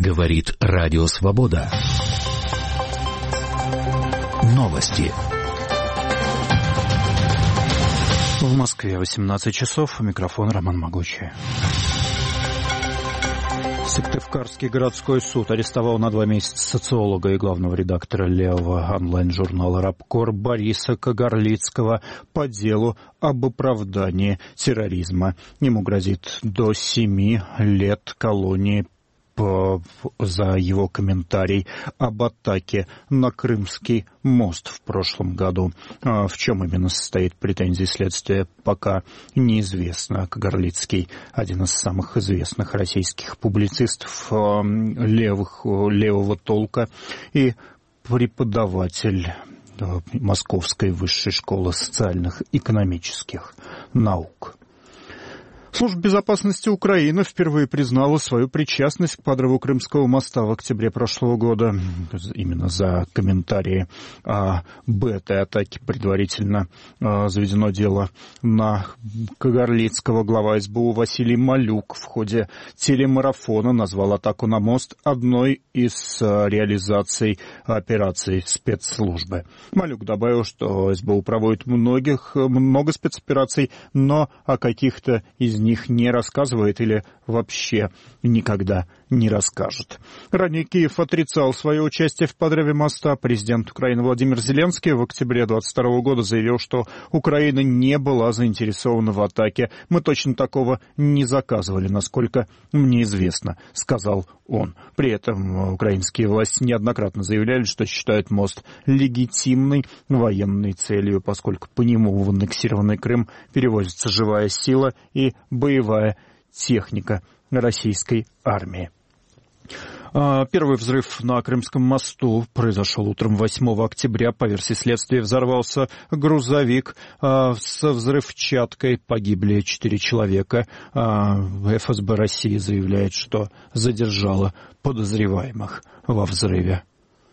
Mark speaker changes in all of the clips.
Speaker 1: Говорит Радио Свобода. Новости.
Speaker 2: В Москве 18 часов. Микрофон Роман Могучий. Сыктывкарский городской суд арестовал на 2 месяца социолога и главного редактора левого онлайн-журнала «Рабкор» Бориса Кагарлицкого по делу об оправдании терроризма. Ему грозит до 7 лет колонии за его комментарий об атаке на Крымский мост в прошлом году. В чем именно состоит претензия следствия, пока неизвестно. Кагарлицкий – один из самых известных российских публицистов левого толка и преподаватель Московской высшей школы социальных и экономических наук. Служба безопасности Украины впервые признала свою причастность к подрыву Крымского моста в октябре прошлого года. Именно за комментарии об этой атаке предварительно заведено дело на Кагарлицкого. Глава СБУ Василий Малюк в ходе телемарафона назвал атаку на мост одной из реализаций операций спецслужбы. Малюк добавил, что СБУ проводит много спецопераций, но о каких-то из них не рассказывает или вообще никогда не расскажет. Ранее Киев отрицал свое участие в подрыве моста. Президент Украины Владимир Зеленский в октябре 2022 года заявил, что Украина не была заинтересована в атаке. «Мы точно такого не заказывали, насколько мне известно», — сказал он. При этом украинские власти неоднократно заявляли, что считают мост легитимной военной целью, поскольку по нему в аннексированный Крым перевозится живая сила и боевая техника российской армии. Первый взрыв на Крымском мосту произошел утром 8 октября. По версии следствия, взорвался грузовик со взрывчаткой. Погибли 4 человека. ФСБ России заявляет, что задержала подозреваемых во взрыве.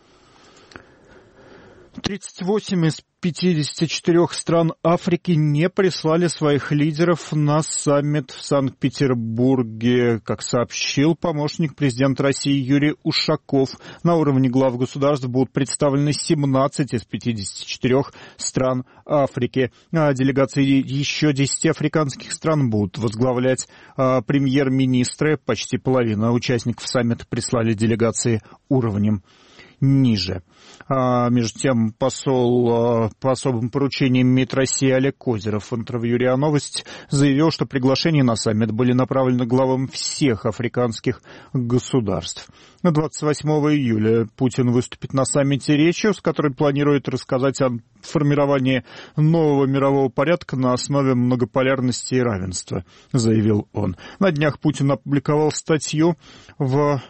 Speaker 2: 38 из 54 стран Африки не прислали своих лидеров на саммит в Санкт-Петербурге. Как сообщил помощник президента России Юрий Ушаков, на уровне глав государств будут представлены 17 из 54 стран Африки. Делегации еще 10 африканских стран будут возглавлять премьер-министры. Почти половина участников саммита прислали делегации уровнем ниже. Между тем, посол по особым поручениям МИД России Олег Козеров в интервью РИА Новости заявил, что приглашения на саммит были направлены главам всех африканских государств. 28 июля Путин выступит на саммите речью, с которой планирует рассказать о формировании нового мирового порядка на основе многополярности и равенства, заявил он. На днях Путин опубликовал статью в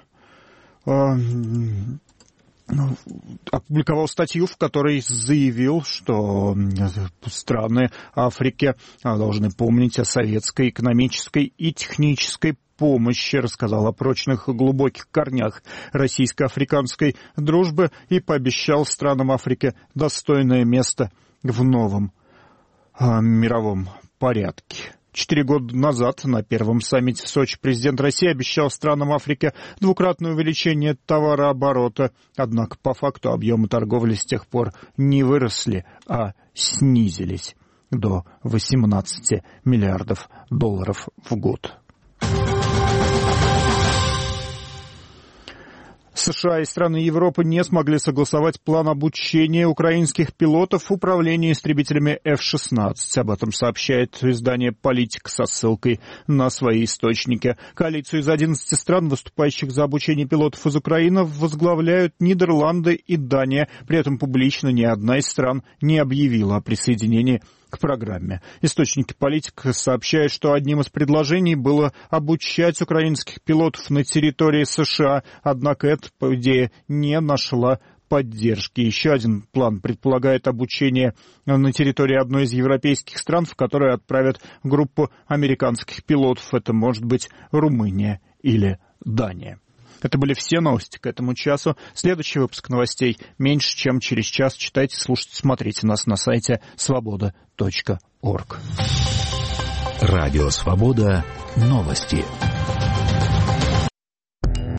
Speaker 2: которой заявил, что страны Африки должны помнить о советской экономической и технической помощи, рассказал о прочных и глубоких корнях российско-африканской дружбы и пообещал странам Африки достойное место в новом мировом порядке. 4 года назад на первом саммите в Сочи президент России обещал странам Африки двукратное увеличение товарооборота. Однако по факту объемы торговли с тех пор не выросли, а снизились до 18 миллиардов долларов в год. США и страны Европы не смогли согласовать план обучения украинских пилотов управлению истребителями F-16. Об этом сообщает издание «Политик» со ссылкой на свои источники. Коалицию из 11 стран, выступающих за обучение пилотов из Украины, возглавляют Нидерланды и Дания. При этом публично ни одна из стран не объявила о присоединении к программе. Источники «Политика» сообщают, что одним из предложений было обучать украинских пилотов на территории США, однако эта идея не нашла поддержки. Еще один план предполагает обучение на территории одной из европейских стран, в которую отправят группу американских пилотов. Это может быть Румыния или Дания. Это были все новости к этому часу. Следующий выпуск новостей меньше, чем через час. Читайте, слушайте, смотрите нас на сайте свобода.орг.
Speaker 1: Радио Свобода. Новости.